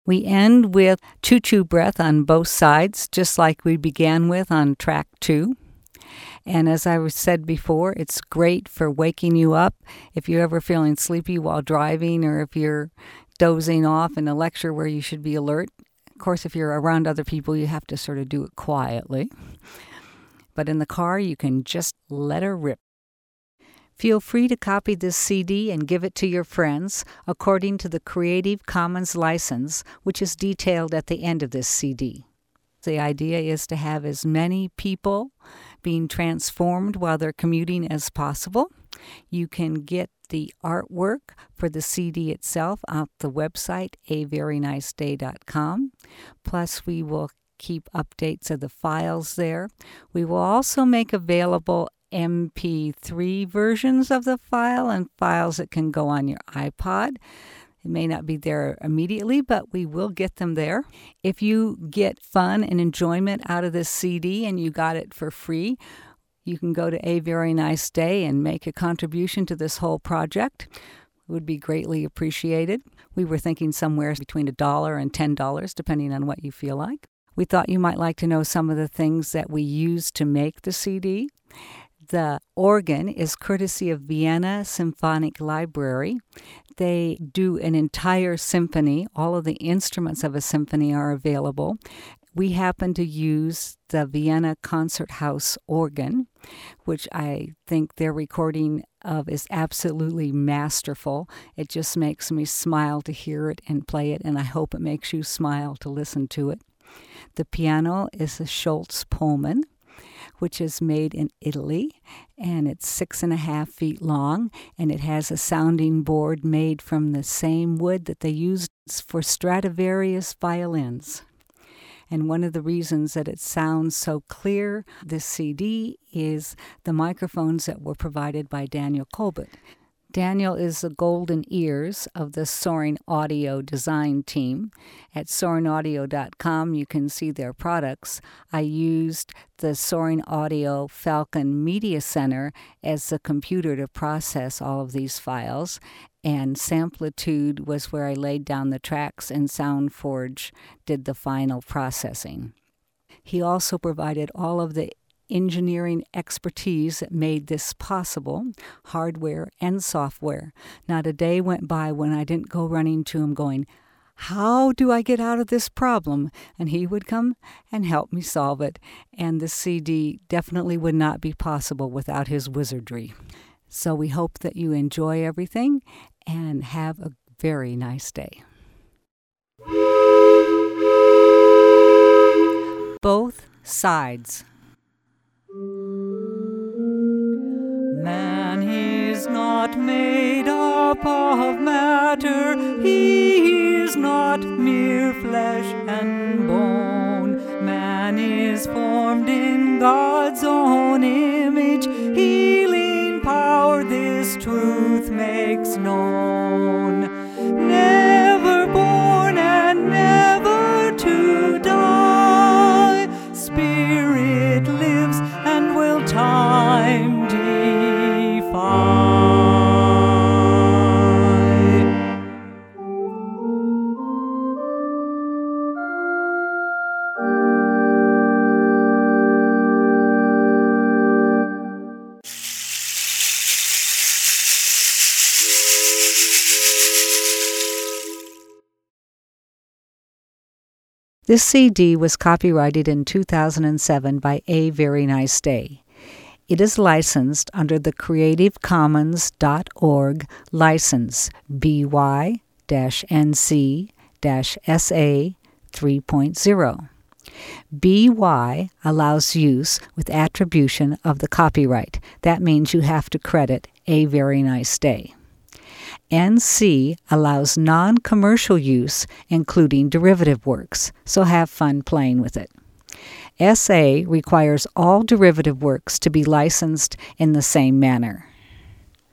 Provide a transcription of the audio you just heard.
We end with Choo Choo Breath on both sides, just like we began with on track 2. And as I said before, it's great for waking you up if you're ever feeling sleepy while driving, or if you're dozing off in a lecture where you should be alert. Of course, if you're around other people, you have to sort of do it quietly. But in the car, you can just let her rip. Feel free to copy this CD and give it to your friends according to the Creative Commons license, which is detailed at the end of this CD. The idea is to have as many people being transformed while they're commuting as possible. You can get the artwork for the CD itself off the website, averyniceday.com. Plus, we will keep updates of the files there. We will also make available MP3 versions of the file and files that can go on your iPod. It may not be there immediately, but we will get them there. If you get fun and enjoyment out of this CD and you got it for free, you can go to A Very Nice Day and make a contribution to this whole project. It would be greatly appreciated. We were thinking somewhere between $1 and $10, depending on what you feel like. We thought you might like to know some of the things that we used to make the CD. The organ is courtesy of Vienna Symphonic Library. They do an entire symphony. All of the instruments of a symphony are available. We happen to use the Vienna Concert House organ, which I think their recording of is absolutely masterful. It just makes me smile to hear it and play it, and I hope it makes you smile to listen to it. The piano is a Schultz Pullman, which is made in Italy, and it's 6.5 feet long, and it has a sounding board made from the same wood that they used for Stradivarius violins. And one of the reasons that it sounds so clear, this CD, is the microphones that were provided by Daniel Colbert. Daniel is the golden ears of the Soaring Audio design team. At soaringaudio.com, you can see their products. I used the Soaring Audio Falcon Media Center as the computer to process all of these files, and Samplitude was where I laid down the tracks, and SoundForge did the final processing. He also provided all of the engineering expertise that made this possible, hardware and software. Not a day went by when I didn't go running to him going, how do I get out of this problem? And he would come and help me solve it. And the CD definitely would not be possible without his wizardry. So we hope that you enjoy everything and have a very nice day. Both sides. Man is not made up of matter, he is not mere flesh and bone. Man is formed in God's own image, healing power this truth makes known. Never born and never to die, spirit lives and will time defy. This CD was copyrighted in 2007 by A Very Nice Day. It is licensed under the creativecommons.org license BY-NC-SA 3.0. BY allows use with attribution of the copyright. That means you have to credit A Very Nice Day. NC allows non-commercial use, including derivative works, so have fun playing with it. SA requires all derivative works to be licensed in the same manner.